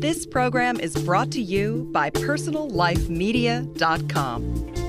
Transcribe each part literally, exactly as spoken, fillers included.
This program is brought to you by personal life media dot com.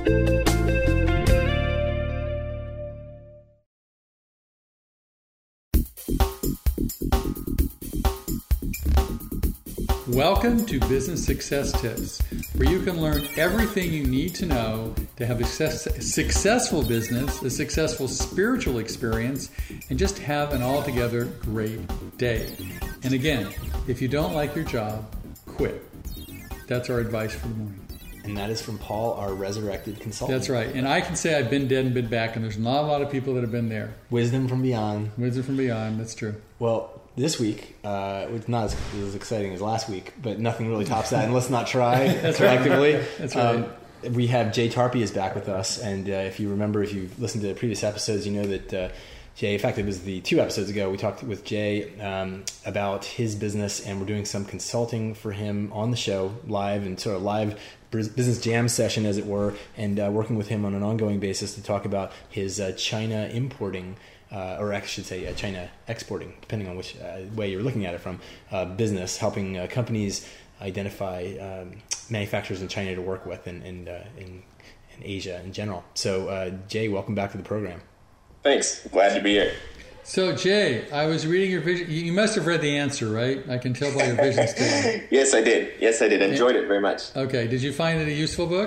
Welcome to Business Success Tips, where you can learn everything you need to know to have a success, successful business, a successful spiritual experience, and just have an altogether great day. And again, if you don't like your job, quit. That's our advice for the morning. And that is from Paul, our resurrected consultant. That's right. And I can say I've been dead and been back, and there's not a lot of people that have been there. Wisdom from beyond. Wisdom from beyond, that's true. Well, this week, uh, it's not as, as exciting as last week, but nothing really tops that, and let's not try That's collectively. Right. That's right. Um, we have Jay Tarpey is back with us, and uh, if you remember, if you've listened to the previous episodes, you know that uh, Jay, in fact, it was the two episodes ago, we talked with Jay um, about his business, and we're doing some consulting for him on the show, live, and sort of live business jam session, as it were, and uh, working with him on an ongoing basis to talk about his uh, China importing Uh, or I should say uh, China exporting, depending on which uh, way you're looking at it from, uh, business, helping uh, companies identify um, manufacturers in China to work with and, and uh, in, in Asia in general. So, uh, Jay, welcome back to the program. Thanks. Glad to be here. So, Jay, I was reading your vision. You must have read the answer, right? I can tell by your vision statement. Yes, I did. Yes, I did. Enjoyed it very much. Okay. Did you find it a useful book?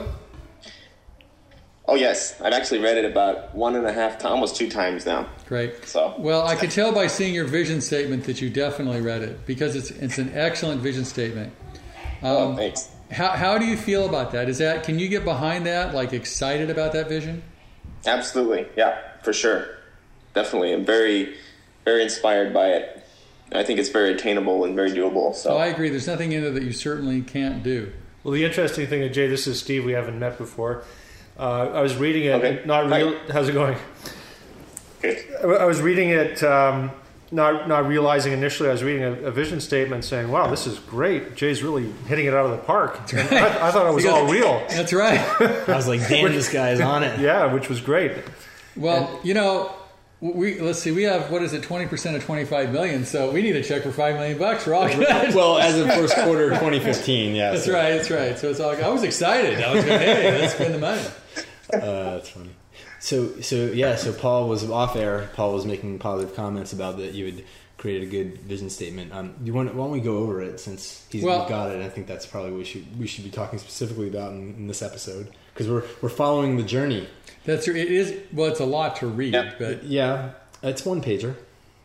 Oh, yes. I've actually read it about one and a half times, almost two times now. Great. So, well, I could tell by seeing your vision statement that you definitely read it, because it's it's an excellent vision statement. Um, oh, thanks. How how do you feel about that? Is that can you get behind that? Like excited about that vision? Absolutely. Yeah, for sure. Definitely. I'm very, very inspired by it. I think it's very attainable and very doable. So oh, I agree. There's nothing in there that you certainly can't do. Well, the interesting thing, Jay, this is Steve. We haven't met before. Uh, I was reading it. Okay. Not real. How's it going? Good. I was reading it, um, not not realizing initially. I was reading a, a vision statement saying, "Wow, this is great. Jay's really hitting it out of the park." Right. I, I thought it was all real. That's right. I was like, "Damn, this guy is on it." Yeah, which was great. Well, and, you know, we let's see. We have what is it, twenty percent of twenty-five million. So we need a check for five million bucks. We're all good. Well, as of first quarter of twenty fifteen, yes. That's so. right. That's right. So it's all. I was excited. I was going, "Hey, let's spend the money." Uh, that's funny. So, so yeah. So Paul was off air. Paul was making positive comments about that you had created a good vision statement. Um, you want? Why don't we go over it since he's well, got it? I think that's probably what we should we should be talking specifically about in, in this episode, because we're we're following the journey. That's it is. Well, it's a lot to read, yeah. but yeah, it's one pager.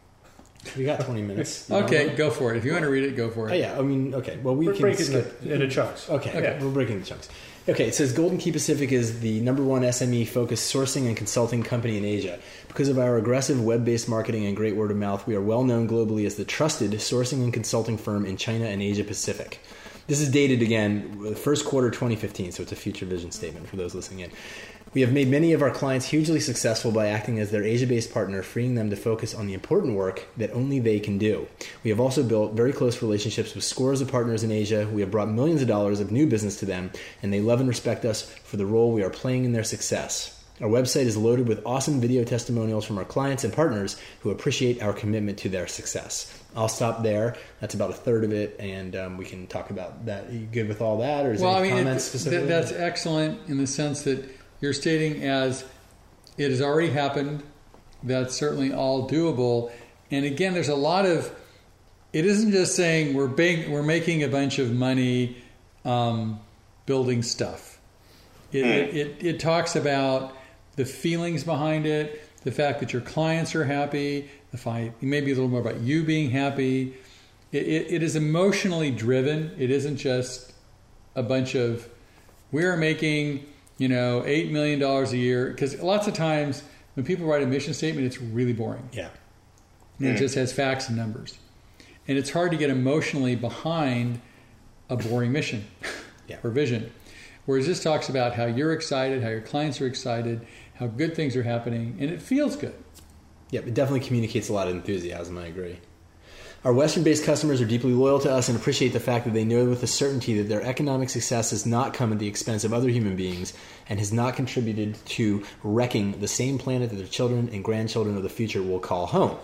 We got twenty minutes. Okay, go for it. If you want to read it, go for it. Oh, yeah, I mean, okay. Well, we we're can breaking skip it into chunks. Okay, okay, we're breaking the chunks. Okay, it says Golden Key Pacific is the number one S M E-focused sourcing and consulting company in Asia. Because of our aggressive web-based marketing and great word of mouth, we are well known globally as the trusted sourcing and consulting firm in China and Asia Pacific. This is dated, again, first quarter twenty fifteen, so it's a future vision statement for those listening in. We have made many of our clients hugely successful by acting as their Asia-based partner, freeing them to focus on the important work that only they can do. We have also built very close relationships with scores of partners in Asia. We have brought millions of dollars of new business to them, and they love and respect us for the role we are playing in their success. Our website is loaded with awesome video testimonials from our clients and partners who appreciate our commitment to their success. I'll stop there. That's about a third of it, and um, we can talk about that. Are you good with all that, or is well, there any I mean, comments it, specifically? Th- that's excellent in the sense that you're stating as it has already happened. That's certainly all doable. And again, there's a lot of. It isn't just saying we're big, we're making a bunch of money um, building stuff. It, it, it it talks about the feelings behind it, the fact that your clients are happy, the fact maybe a little more about you being happy. It, it, it is emotionally driven. It isn't just a bunch of we're making, you know, eight million dollars a year. Because lots of times when people write a mission statement, it's really boring. Yeah. And it just has facts and numbers. And it's hard to get emotionally behind a boring mission yeah. or vision. Whereas this talks about how you're excited, how your clients are excited, how good things are happening, and it feels good. Yeah, it definitely communicates a lot of enthusiasm, I agree. Our Western-based customers are deeply loyal to us and appreciate the fact that they know with a certainty that their economic success has not come at the expense of other human beings and has not contributed to wrecking the same planet that their children and grandchildren of the future will call home.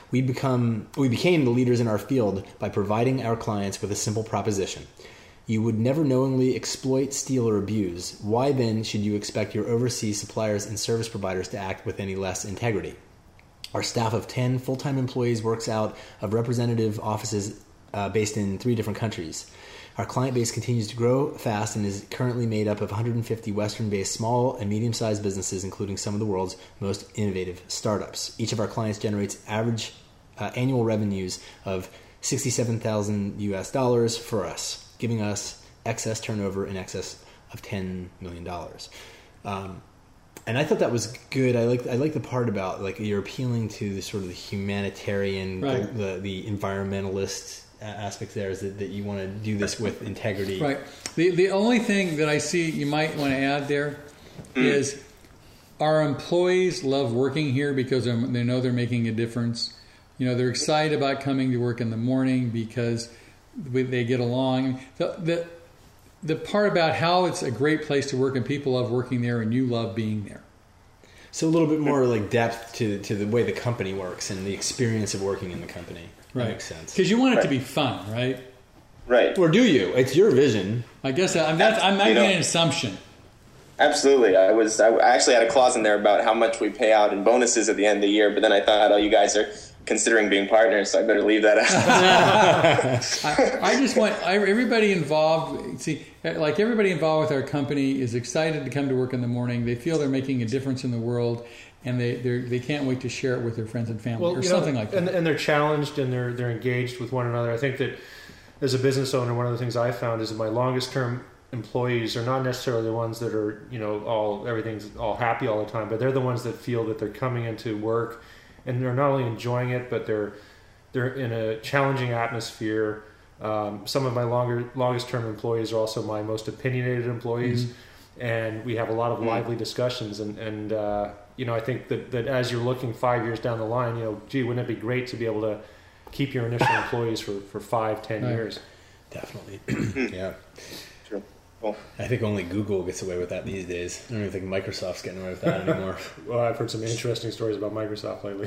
We become we became the leaders in our field by providing our clients with a simple proposition. You would never knowingly exploit, steal, or abuse. Why then should you expect your overseas suppliers and service providers to act with any less integrity? Our staff of ten full-time employees works out of representative offices uh, based in three different countries. Our client base continues to grow fast and is currently made up of one hundred fifty Western-based small and medium-sized businesses, including some of the world's most innovative startups. Each of our clients generates average uh, annual revenues of sixty-seven thousand U S dollars for us, giving us excess turnover in excess of ten million dollars. Um, and I thought that was good. I like I like the part about like you're appealing to the sort of the humanitarian, right. the the environmentalist aspect there is that, that you want to do this with integrity. Right. The the only thing that I see you might want to add there mm. is our employees love working here because they know they're making a difference. You know, they're excited about coming to work in the morning because they get along. The, the the part about how it's a great place to work and people love working there and you love being there. So a little bit more like depth to to the way the company works and the experience of working in the company. Right. That makes sense. Because you want it right. to be fun, right? Right. Or do you? It's your vision. I guess I'm, that's, I'm making you know, an assumption. Absolutely. I was. I actually had a clause in there about how much we pay out in bonuses at the end of the year, but then I thought, oh, you guys are considering being partners, so I better leave that out. I, I just want I, everybody involved. See, like everybody involved with our company is excited to come to work in the morning. They feel they're making a difference in the world, and they they can't wait to share it with their friends and family, well, or you something know, like that. And, and they're challenged and they're they're engaged with one another. I think that as a business owner, one of the things I found is that my longest term employees are not necessarily the ones that are, you know, all everything's all happy all the time, but they're the ones that feel that they're coming into work and they're not only enjoying it, but they're they're in a challenging atmosphere. Um, some of my longer longest term employees are also my most opinionated employees, mm-hmm. and we have a lot of lively discussions. And and uh, you know, I think that, that as you're looking five years down the line, you know, gee, wouldn't it be great to be able to keep your initial employees for, for five, ten right. years? Definitely, yeah. True. Cool. I think only Google gets away with that these days. I don't even think Microsoft's getting away with that anymore. Well, I've heard some interesting stories about Microsoft lately.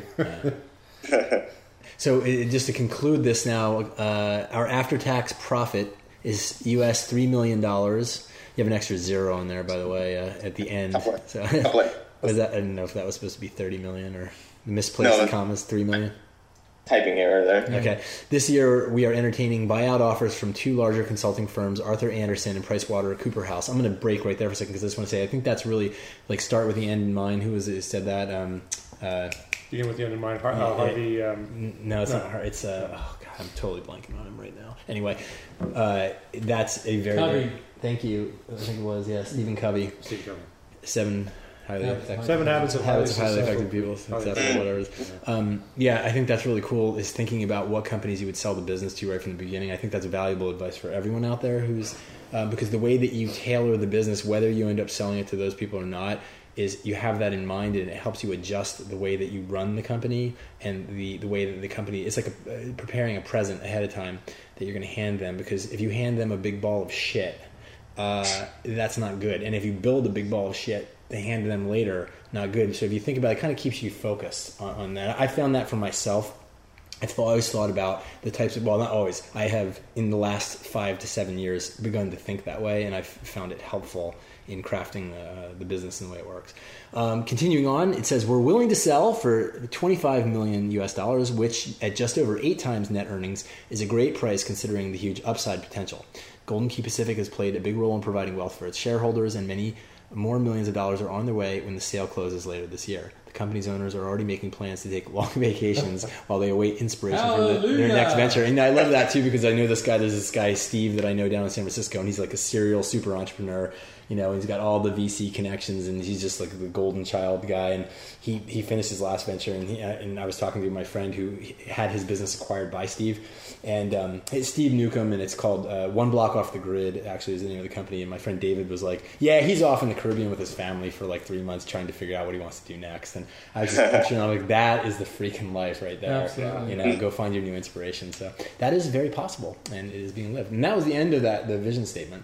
Yeah. So it, just to conclude this now, uh, our after-tax profit is U S three million dollars. You have an extra zero in there, by the way, uh, at the end. So, was that, I didn't know if that was supposed to be thirty million dollars or misplaced no, commas, three million dollars. Typing error there. Okay. This year, we are entertaining buyout offers from two larger consulting firms, Arthur Andersen and PricewaterhouseCoopers. I'm going to break right there for a second because I just want to say I think that's really like start with the end in mind. Who was it who said that? Um, uh, Begin with the end in mind. Har- uh, Harvey. Um, no, it's no. not Harvey. It's uh, oh god, I'm totally blanking on him right now. Anyway, uh, that's a very, Covey. very thank you. I think it was yeah, Stephen Covey. Steve Covey. Seven. Highly Yeah, effective. Seven habits of habits highly of highly successful effective people. Oh, yeah. Successful, whatever. It is. Um, yeah, I think that's really cool. Is thinking about what companies you would sell the business to right from the beginning. I think that's valuable advice for everyone out there who's uh, because the way that you tailor the business, whether you end up selling it to those people or not, is you have that in mind and it helps you adjust the way that you run the company and the, the way that the company. It's like a, uh, preparing a present ahead of time that you're going to hand them, because if you hand them a big ball of shit, uh, that's not good. And if you build a big ball of shit, they hand to them later, not good. So if you think about it, it kind of keeps you focused on, on that. I found that for myself. I've always thought about the types of, well, not always. I have, in the last five to seven years, begun to think that way, and I've found it helpful in crafting uh, the business and the way it works. Um, continuing on, it says, we're willing to sell for twenty-five million U S dollars, which at just over eight times net earnings is a great price considering the huge upside potential. Golden Key Pacific has played a big role in providing wealth for its shareholders, and many more millions of dollars are on their way when the sale closes later this year. The company's owners are already making plans to take long vacations while they await inspiration for the, their next venture. And I love that too, because I know this guy, there's this guy, Steve, that I know down in San Francisco, and he's like a serial super entrepreneur. You know, he's got all the V C connections, and he's just like the golden child guy. And he, he finished his last venture, and he, and I was talking to my friend who had his business acquired by Steve, and um, it's Steve Newcomb, and it's called uh, One Block Off the Grid. Actually, is the name of the company. And my friend David was like, "Yeah, he's off in the Caribbean with his family for like three months, trying to figure out what he wants to do next." And I was just picturing, I'm like, that is the freaking life right there. Absolutely. You know, go find your new inspiration. So that is very possible, and it is being lived. And that was the end of that the vision statement.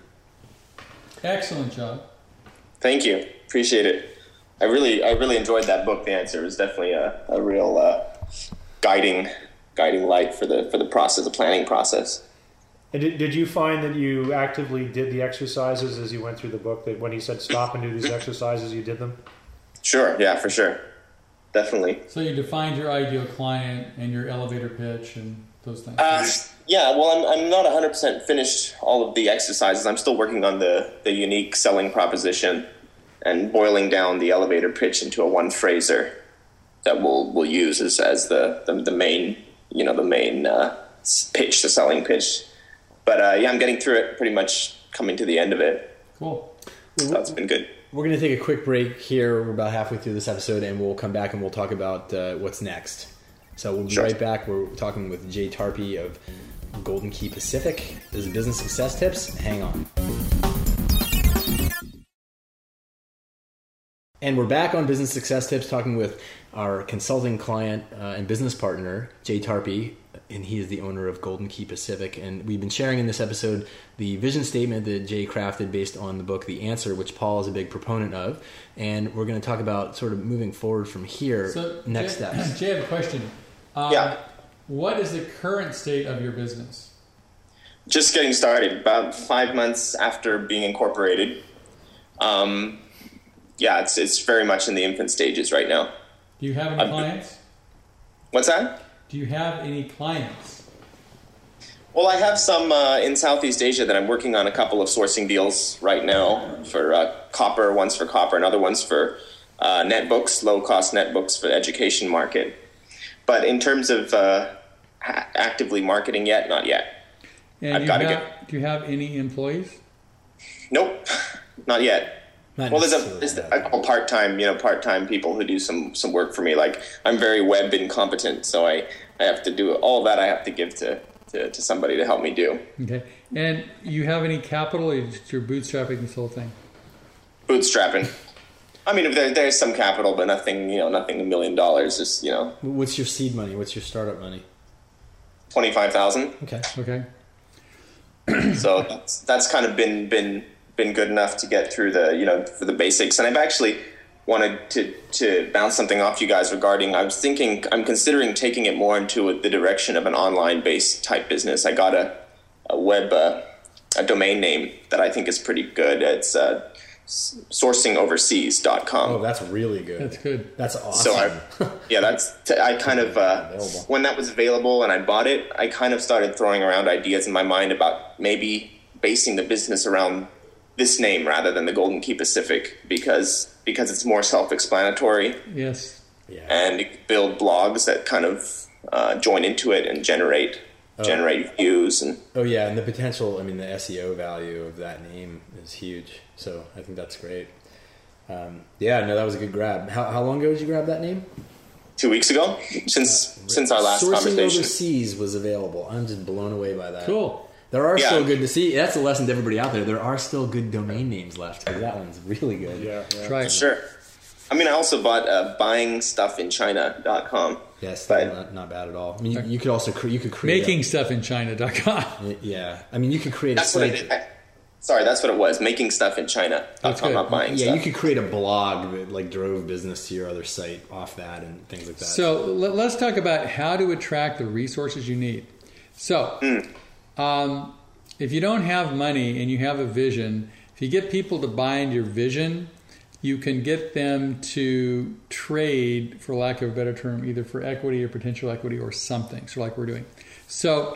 Excellent job. Thank you. Appreciate it. I really, I really enjoyed that book. The answer was definitely a, a real, uh, guiding guiding light for the for the process, the planning process. And did, did you find that you actively did the exercises as you went through the book, that when he said stop and do these exercises, you did them? Sure, yeah, for sure. Definitely. So you defined your ideal client and your elevator pitch and those things. Uh, yeah, well, I'm I'm not one hundred percent finished all of the exercises. I'm still working on the, the unique selling proposition and boiling down the elevator pitch into a one-phraser that we'll we'll use as, as the, the, the main, you know, the main uh, pitch, the selling pitch. But uh, yeah, I'm getting through it, pretty much coming to the end of it. Cool. So that's been good. We're going to take a quick break here. We're about halfway through this episode, and we'll come back and we'll talk about uh, what's next. So we'll be Sure. right back. We're talking with Jay Tarpey of Golden Key Pacific. This is Business Success Tips. Hang on. And we're back on Business Success Tips, talking with our consulting client uh, and business partner, Jay Tarpey, and he is the owner of Golden Key Pacific. And we've been sharing in this episode the vision statement that Jay crafted based on the book The Answer, which Paul is a big proponent of. And we're going to talk about sort of moving forward from here, So, next Jay, steps. Jay, I have a question. Um, Yeah. What is the current state of your business? Just getting started, about five months after being incorporated. Um, yeah, it's it's very much in the infant stages right now. Do you have any I'm- clients? What's that? Do you have any clients? Well, I have some uh, in Southeast Asia that I'm working on a couple of sourcing deals right now for uh, copper, one's for copper and other one's for uh, netbooks, low-cost netbooks for the education market. But in terms of uh, ha- actively marketing yet, not yet. And I've you gotta have, get- do you have any employees? Nope, not yet. Not Well, there's a, necessarily there's that. a couple part-time, you know, part-time people who do some, some work for me. Like, I'm very web incompetent, so I, I have to do all that I have to give to, to, to somebody to help me do. Okay. And you have any capital, or just you're bootstrapping this whole thing? Bootstrapping. I mean, if there, there's some capital, but nothing, you know, nothing a million dollars. Just, you know, What's your seed money? What's your startup money? twenty-five thousand. Okay. Okay. So that's, that's kind of been, been, been good enough to get through the, you know, for the basics. And I've actually wanted to, to bounce something off you guys regarding, I was thinking, I'm considering taking it more into the direction of an online-based type business. I got a, a web, uh, a domain name that I think is pretty good. It's uh, sourcing overseas dot com. Oh, that's really good. That's good. That's awesome. So I, yeah, that's t- I kind of uh, Available. when that was available and I bought it, I kind of started throwing around ideas in my mind about maybe basing the business around this name rather than the Golden Key Pacific because because it's more self-explanatory Yes. yeah. and you can build blogs that kind of uh, join into it and generate generate views and Oh yeah, and the potential, I mean, the S E O value of that name is huge. So I think that's great. Um, yeah, no, that was a good grab. How, how long ago did you grab that name? two weeks ago since since our last Sourcing conversation. Overseas was available. I'm just blown away by that. Cool. There are Yeah. still good to see. That's a lesson to everybody out there. There are still good domain names left. 'Cause that one's really good. Yeah, yeah. Try it. Sure. I mean, I also bought uh, buying stuff in china dot com. Yes, But- not, not bad at all. I mean, you, you could also cre- you could create Making stuff in China dot com. A, yeah, I mean, you could create That's a what I site. did. I, sorry, that's what it was. Making stuff in china dot That's com, good. not buying Yeah, stuff. you could create a blog that like drove business to your other site off that and things like that. So let, let's talk about how to attract the resources you need. So, um, if you don't have money and you have a vision, if you get people to buy into your vision, you can get them to trade, for lack of a better term, either for equity or potential equity or something, so like we're doing. So,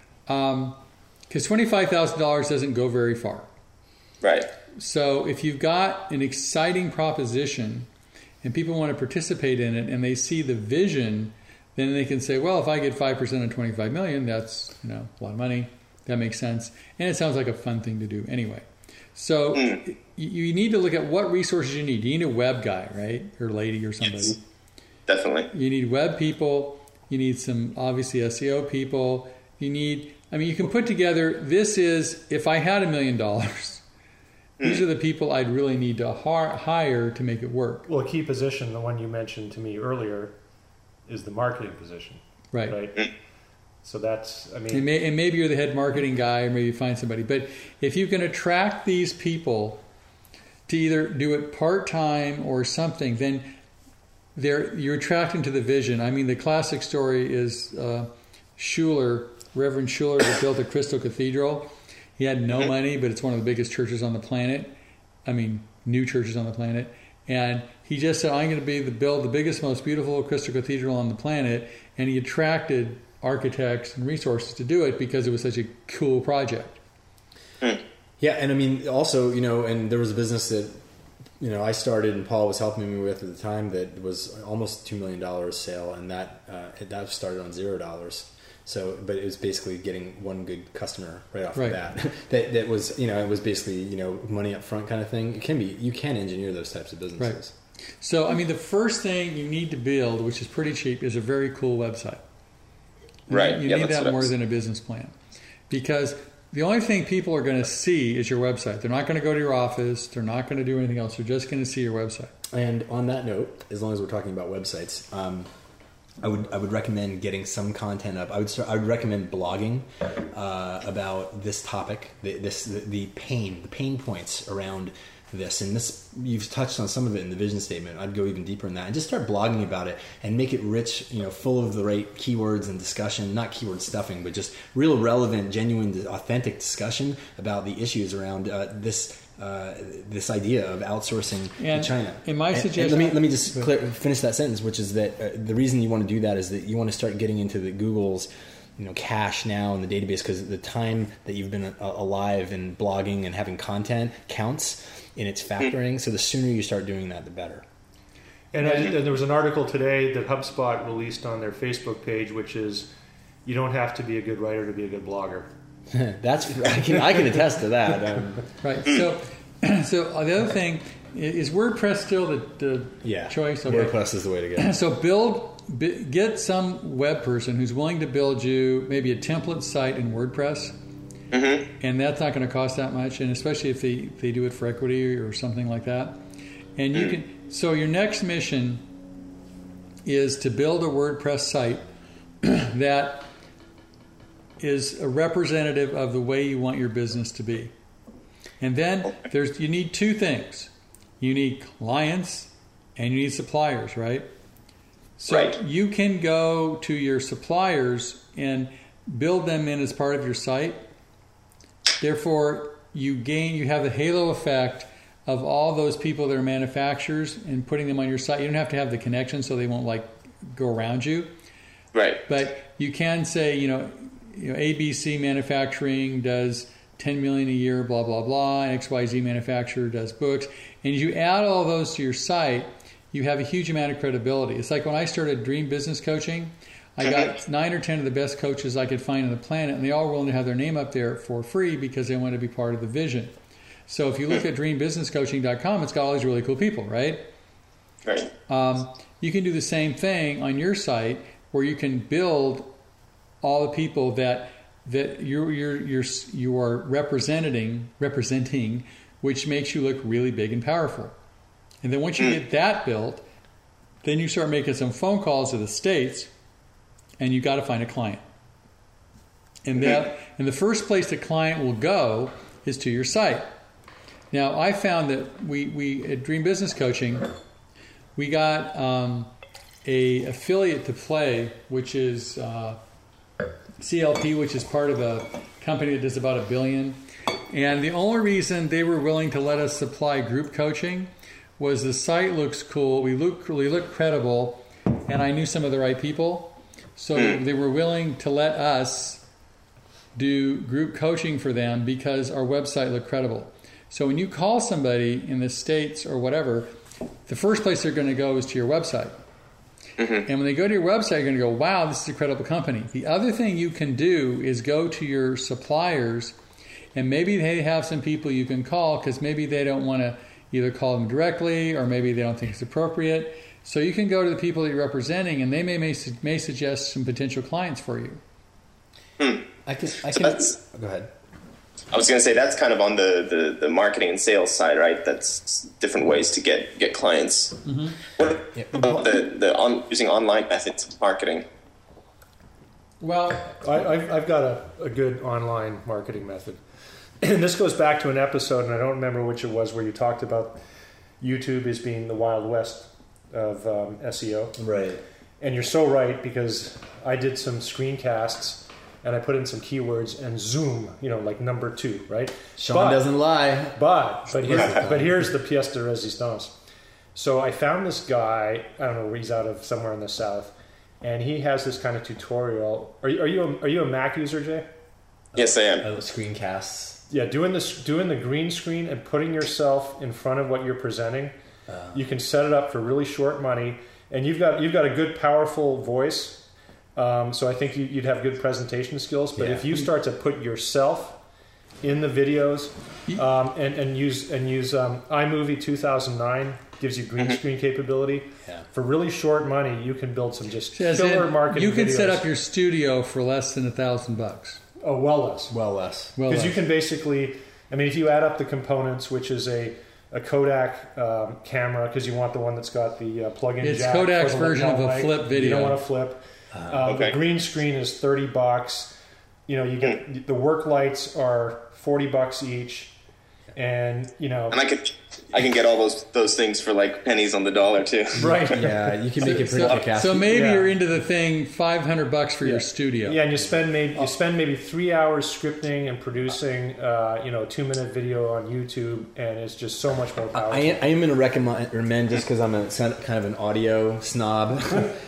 because twenty-five thousand dollars doesn't go very far. Right. So if you've got an exciting proposition and people want to participate in it and they see the vision, then they can say, well, if I get five percent of twenty-five million, that's, you know, a lot of money. That makes sense. And it sounds like a fun thing to do anyway. So you, you need to look at what resources you need. You need a web guy, right? Or lady or somebody. Yes. Definitely. You need web people. You need some, obviously, S E O people. You need, I mean, you can put together, this is, if I had a million dollars, these are the people I'd really need to har- hire to make it work. Well, a key position, the one you mentioned to me earlier, is the marketing position. Right. Right. So that's, I mean, And, may, and maybe you're the head marketing guy, or maybe you find somebody. But if you can attract these people to either do it part-time or something, then there you're attracting to the vision. I mean, the classic story is uh, Schuller, Reverend Schuller, that built the Crystal Cathedral. He had no money, but it's one of the biggest churches on the planet. I mean, new churches on the planet. And he just said, I'm going to be the build the biggest, most beautiful Crystal Cathedral on the planet. And he attracted architects and resources to do it because it was such a cool project. Yeah, and I mean, also, you know, and there was a business that, you know, I started and Paul was helping me with at the time that was almost two million dollars sale, and that uh, that started on zero dollars. So, but it was basically getting one good customer right off right. the bat. that that was, you know, it was basically, you know, money up front kind of thing. It can be, you can engineer those types of businesses. Right. So, I mean, the first thing you need to build, which is pretty cheap, is a very cool website. Right. You yeah, need that more was... than a business plan, because the only thing people are going to see is your website. They're not going to go to your office. They're not going to do anything else. They're just going to see your website. And on that note, as long as we're talking about websites, um, I would I would recommend getting some content up. I would start, I would recommend blogging uh, about this topic, the, this the, the pain, the pain points around this. And this, you've touched on some of it in the vision statement. I'd go even deeper in that and just start blogging about it and make it rich, you know, full of the right keywords and discussion, not keyword stuffing, but just real relevant, genuine, authentic discussion about the issues around uh, this uh, this idea of outsourcing and to China. In my and, suggestion, and let me let me just clear, finish that sentence, which is that uh, the reason you want to do that is that you want to start getting into the Google's, you know, cache now in the database, because the time that you've been uh, alive and blogging and having content counts in its factoring. So the sooner you start doing that, the better. And, I, and there was an article today that HubSpot released on their Facebook page, which is, you don't have to be a good writer to be a good blogger. That's I can I can attest to that. Um, right. So, so the other thing is WordPress still the, the yeah, choice. Okay. WordPress is the way to go. So build, b- get some web person who's willing to build you maybe a template site in WordPress, mm-hmm. and that's not going to cost that much. And especially if they if they do it for equity or something like that, and you can. So your next mission is to build a WordPress site that is a representative of the way you want your business to be. And then there's you need two things. You need clients and you need suppliers, right? So right. you can go to your suppliers and build them in as part of your site. Therefore, you gain, you have the halo effect of all those people that are manufacturers and putting them on your site. You don't have to have the connection so they won't like go around you. Right. But you can say, you know, you know, A B C Manufacturing does ten million dollars a year, blah, blah, blah, and X Y Z Manufacturer does books. And as you add all those to your site, you have a huge amount of credibility. It's like when I started Dream Business Coaching, I got nine or ten of the best coaches I could find on the planet, and they all were willing to have their name up there for free because they wanted to be part of the vision. So if you look at dream business coaching dot com, it's got all these really cool people, right? Right. Um, you can do the same thing on your site where you can build all the people that that you're you're you're you are representing representing, which makes you look really big and powerful. And then once you get that built, then you start making some phone calls to the States, and you got to find a client. And that and the first place the client will go is to your site. Now, I found that we, we at Dream Business Coaching, we got um, a affiliate to Play, which is uh, C L P, which is part of a company that does about a billion. And the only reason they were willing to let us supply group coaching was the site looks cool, we look we look credible, and I knew some of the right people. So they were willing to let us do group coaching for them because our website looked credible. So when you call somebody in the States or whatever, the first place they're going to go is to your website. Mm-hmm. And when they go to your website, you're going to go, wow, this is a credible company. The other thing you can do is go to your suppliers, and maybe they have some people you can call because maybe they don't want to either call them directly or maybe they don't think it's appropriate. So you can go to the people that you're representing, and they may may, may suggest some potential clients for you. Hmm. I can. I so can that's, go ahead. I was going to say that's kind of on the, the, the marketing and sales side, right? That's different ways to get, get clients. Mm-hmm. What yeah. about the, the on, using online methods of marketing? Well, I, I've, I've got a, a good online marketing method. And this goes back to an episode, and I don't remember which it was, where you talked about YouTube as being the Wild West of um, S E O. Right. And you're so right, because I did some screencasts and I put in some keywords and zoom, you know, like number two, right? Sean but, doesn't lie. But but here's, but here's the pièce de résistance. So I found this guy, I don't know, he's out of somewhere in the South, and he has this kind of tutorial. Are you are you a, are you a Mac user, Jay? Yes, I am. Oh, screencasts. Yeah, doing this, doing the green screen and putting yourself in front of what you're presenting. Uh, you can set it up for really short money, and you've got you've got a good, powerful voice. Um, so I think you, you'd have good presentation skills. But Yeah. if you start to put yourself in the videos um, and and use and use um, iMovie two thousand nine gives you green screen capability. Yeah. For really short money, you can build some just As killer in, marketing. you can videos. set up your studio for less than a thousand bucks. Oh, well less. Well less. Well, Because you less. can basically, I mean, if you add up the components, which is a, a Kodak um, camera, because you want the one that's got the uh, plug-in It's jack. Kodak's for the version of a lapel mic. flip You video. don't want to flip. Uh, okay. The green screen is thirty bucks. You know, you get the work lights are forty bucks each, and you know, And I can I can get all those those things for like pennies on the dollar too. right? Yeah, you can make it pretty So, kick-ass. so maybe Yeah. you're into the thing five hundred bucks for your studio. Yeah, and you spend maybe you spend maybe three hours scripting and producing, uh, you know, a two minute video on YouTube, and it's just so much more powerful. I am, I am going to recommend, recommend just because I'm a kind of an audio snob,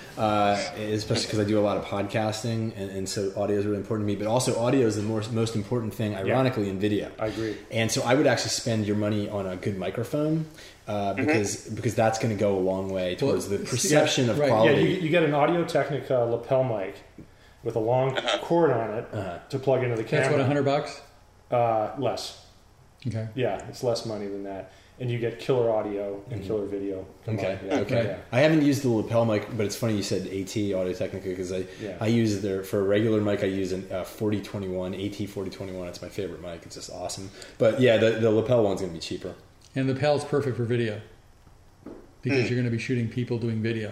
uh, especially because I do a lot of podcasting, and, and so audio is really important to me. But also, audio is the more, most important thing, ironically, in video. I agree. And so, I would actually spend your money on a good microphone uh, because because that's going to go a long way towards the perception of right. Yeah, quality. you, you get an Audio Technica lapel mic with a long cord on it Uh-huh. to plug into the That's what, camera. a hundred bucks? Uh, less. Okay. Yeah, it's less money than that, and you get killer audio and killer video. combined. Okay. Yeah. Okay. Yeah. I haven't used the lapel mic, but it's funny you said AT Audio Technica because I Yeah. I use their for a regular mic. I use an uh, forty twenty-one AT forty twenty-one. It's my favorite mic. It's just awesome. But yeah, the the lapel one's gonna be cheaper. And the Pel's perfect for video because Hmm. you're going to be shooting people doing video.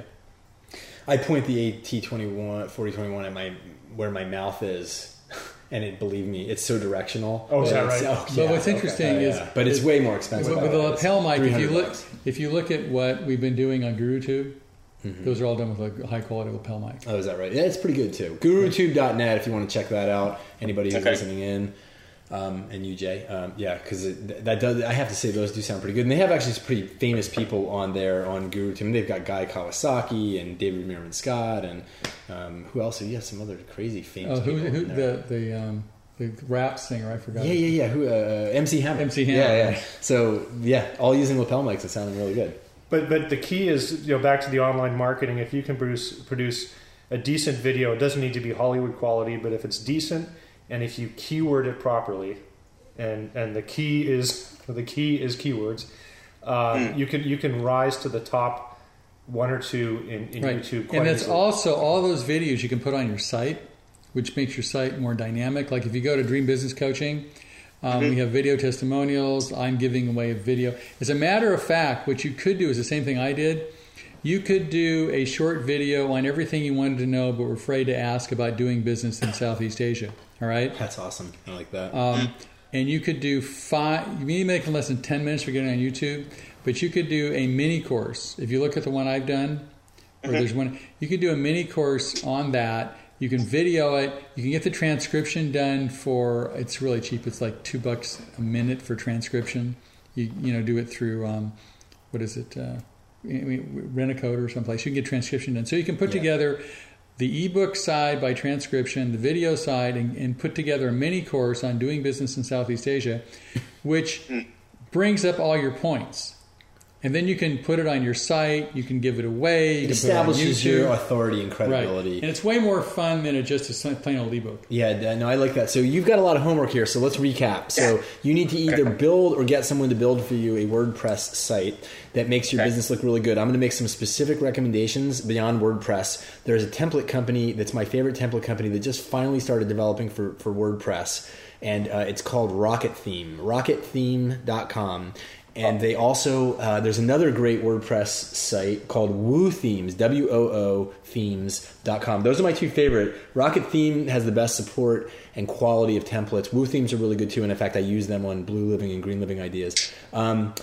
I point the AT twenty-one forty twenty-one at my where my mouth is. And it, believe me, it's so directional. Oh, is that It's- right? oh, But yeah, what's okay. interesting Oh, is- yeah. but it's is- way more expensive. With, with the It's lapel mic, if you three hundred look, bucks. if you look at what we've been doing on GuruTube, those are all done with a high quality lapel mic. Oh, is that right? Yeah, it's pretty good too. GuruTube dot net if you want to check that out. Anybody who's Okay. listening in, um, and you, Jay, um, yeah, because that does. I have to say those do sound pretty good, and they have actually some pretty famous people on there on GuruTube. I mean, they've got Guy Kawasaki and David Meerman Scott, and um, who else? You have some other crazy famous Oh, who, people. who in there. the the um, the rap singer? I forgot. Yeah, yeah, yeah. Who? Uh, M C Hammer. M C Hammer. Yeah, yeah. So yeah, all using lapel mics. It's sounding really good. But but the key is, you know, back to the online marketing. If you can produce produce a decent video, it doesn't need to be Hollywood quality, but if it's decent and if you keyword it properly, and and the key is the key is keywords, um, you can you can rise to the top one or two in, in Right. YouTube. Quite And it's easily. also all those videos you can put on your site, which makes your site more dynamic. Like if you go to Dream Business Coaching, um, we have video testimonials. I'm giving away a video. As a matter of fact, what you could do is the same thing I did. You could do a short video on everything you wanted to know but were afraid to ask about doing business in Southeast Asia. All right? That's awesome. I like that. Um, and you could do five, you need to make it less than ten minutes for getting on YouTube, but you could do a mini course. If you look at the one I've done, or there's one, you could do a mini course on that. You can video it. You can get the transcription done for, it's really cheap. It's like two bucks a minute for transcription. You you know, do it through, um, what is it, uh, Rent-A-Code or someplace. You can get transcription done. So you can put Yeah. together the ebook side by transcription, the video side, and, and put together a mini course on doing business in Southeast Asia, which brings up all your points. And then you can put it on your site. You can give it away. You it can put it on establishes YouTube. your authority and credibility. Right. And it's way more fun than a, just a plain old ebook. Yeah, no, I like that. So you've got a lot of homework here. So let's recap. So you need to either build or get someone to build for you a WordPress site that makes your Okay. business look really good. I'm going to make some specific recommendations beyond WordPress. There's a template company that's my favorite template company that just finally started developing for, for WordPress. And uh, it's called Rocket Theme, rocket theme dot com. And they also, uh, there's another great WordPress site called Woo Themes, W O O themes dot com. Those are my two favorite. Rocket Theme has the best support and quality of templates. Woo Themes are really good too. And in fact, I use them on Blue Living and Green Living ideas. Um,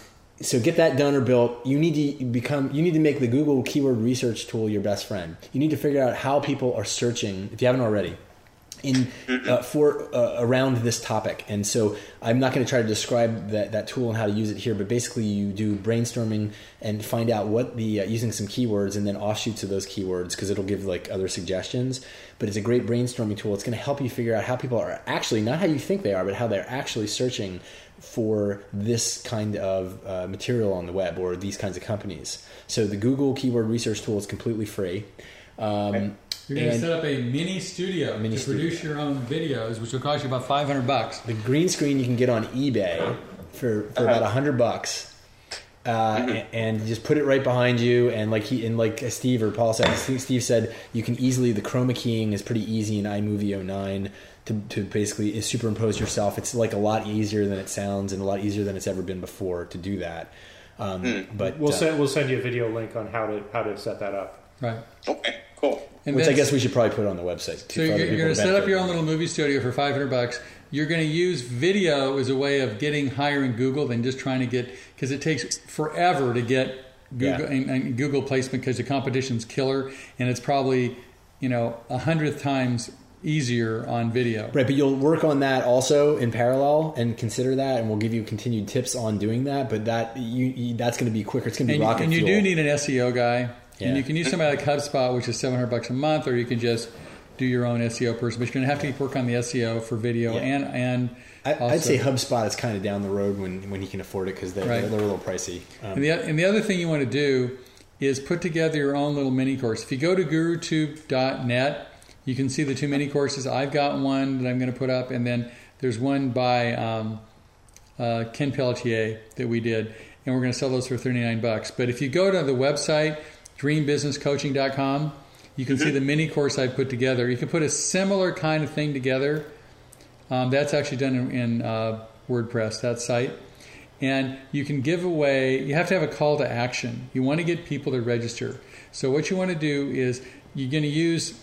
So get that done or built. You need to become. You need to make the Google keyword research tool your best friend. You need to figure out how people are searching, if you haven't already, in uh, for uh, around this topic. And so I'm not going to try to describe that, that tool and how to use it here, but basically you do brainstorming and find out what the uh, using some keywords and then offshoots of those keywords, because it'll give like other suggestions. But it's a great brainstorming tool. It's going to help you figure out how people are actually, not how you think they are, but how they're actually searching for this kind of uh, material on the web or these kinds of companies. So the Google keyword research tool is completely free. Um, You're going to set up a mini studio mini to studio. produce your own videos, which will cost you about five hundred bucks. The green screen you can get on eBay for, for about one hundred bucks. Uh, mm-hmm. and, and just put it right behind you. And like he and like Steve or Paul said, Steve said you can easily, the chroma keying is pretty easy in iMovie oh nine to, to basically superimpose yourself. It's like a lot easier than it sounds and a lot easier than it's ever been before to do that. Um, mm. But we'll uh, send we'll send you a video link on how to how to set that up. Right. Okay. Cool. And Which I guess we should probably put on the website too. So you're, you're going to set up your own little movie studio for five hundred bucks. You're going to use video as a way of getting higher in Google than just trying to get, because it takes forever to get Google yeah. and, and Google placement, because the competition's killer, and it's probably, you know, a hundredth times easier on video. Right, but you'll work on that also in parallel and consider that, and we'll give you continued tips on doing that. But that you, you that's going to be quicker. It's going to be and, rocket and fuel. And you do need an S E O guy. Yeah. And you can use somebody like HubSpot, which is seven hundred bucks a month, or you can just do your own S E O person. But you're going to have to work on the S E O for video. Yeah. and and I, also, I'd say HubSpot is kind of down the road when, when you can afford it, because they're, right. they're, they're a little pricey. Um, and, the, and the other thing you want to do is put together your own little mini course. If you go to guru tube dot net, you can see the two mini courses. I've got one that I'm going to put up, and then there's one by um, uh, Ken Pelletier that we did, and we're going to sell those for thirty-nine bucks. But if you go to the website, dream business coaching dot com, you can mm-hmm. see the mini course I put together. You can put a similar kind of thing together. Um, that's actually done in, in uh, WordPress, that site. And you can give away, you have to have a call to action. You want to get people to register. So what you want to do is you're going to use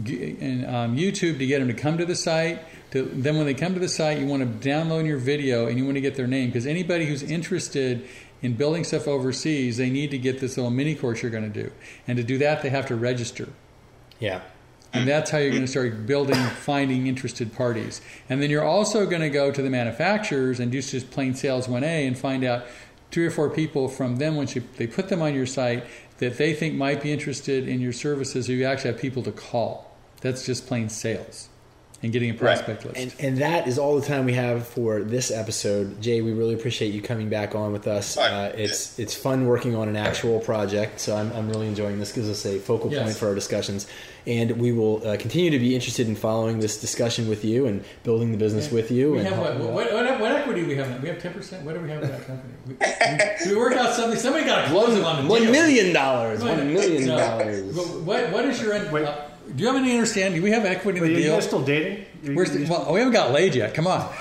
in, um, YouTube to get them to come to the site. To, then when they come to the site, you want to download your video and you want to get their name. Because anybody who's interested in building stuff overseas, they need to get this little mini course you're going to do. And to do that, they have to register. Yeah. And that's how you're going to start building, finding interested parties. And then you're also going to go to the manufacturers and do just plain sales one A and find out three or four people from them, once you, they put them on your site, that they think might be interested in your services, or you actually have people to call. That's just plain sales and getting a prospect right. list. And, and that is all the time we have for this episode. Jay, we really appreciate you coming back on with us. Uh, it's it's fun working on an actual project, so I'm, I'm really enjoying this. Gives us a focal point yes. for our discussions. And we will uh, continue to be interested in following this discussion with you and building the business yeah. with you. We and have what, what, what, what equity do we have? We have ten percent? What do we have in that company? We, we, we work out something. Somebody got to close them on the One deal. million dollars. One million dollars. No. What, what is your... Wait. Uh, do you have any understanding? Do we have equity in the Wait, deal? Are you guys still dating? We're still, well, we haven't got laid yet. Come on.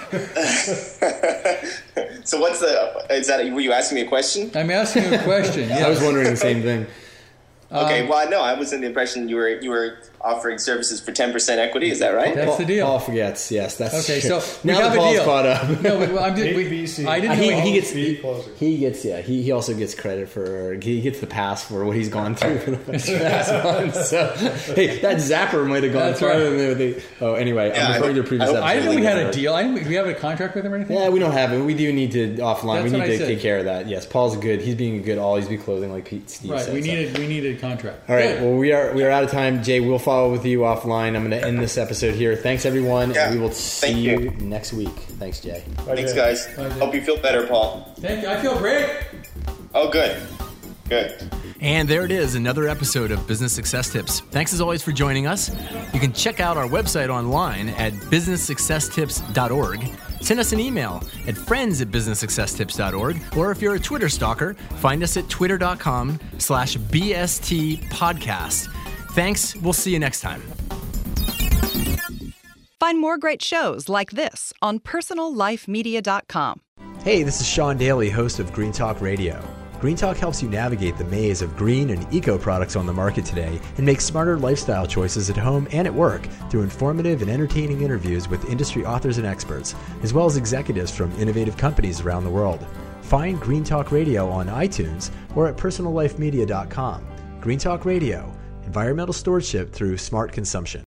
So what's the... Is that... Were you asking me a question? I'm asking you a question. Yes. I was wondering the same thing. Okay, um, well, no, I was in the impression you were you were offering services for ten percent equity. Is that right? That's Paul, the deal. Paul forgets. Yes, that's okay. So now we have that Paul's a deal. Caught up. No, but I'm just, we, B C. I didn't he, know he gets he, he gets yeah he, he also gets credit for he gets the pass for what he's gone through for the past month. So hey, that Zapper might have gone That's farther right. than they. Oh, anyway, Yeah, I'm referring to a previous I, episode. I didn't know we had a deal. I didn't, do we have a contract with him or anything? Yeah, we don't have it. We do need to offline. That's we what need I to said. take care of that. Yes, Paul's good. He's being a good always be closing like Pete Steve Right. said. We so. needed we needed a contract. All right. Good. Well, we are we are out of time. Jay, we'll follow with you offline. I'm going to end this episode here. Thanks, everyone. Yeah. And we will see Thank you. you. next week. Thanks, Jay. Thanks, guys. Bye, Jay. Hope you feel better, Paul. Thank you. I feel great. Oh, good. Good. And there it is, another episode of Business Success Tips. Thanks as always for joining us. You can check out our website online at business success tips dot org. Send us an email at friends at business success tips dot org. Or if you're a Twitter stalker, find us at twitter.com slash BST podcast. Thanks. We'll see you next time. Find more great shows like this on personal life media dot com. Hey, this is Sean Daly, host of Green Talk Radio. Green Talk helps you navigate the maze of green and eco products on the market today and make smarter lifestyle choices at home and at work through informative and entertaining interviews with industry authors and experts, as well as executives from innovative companies around the world. find Green Talk Radio on iTunes or at personal life media dot com. Green Talk Radio, environmental stewardship through smart consumption.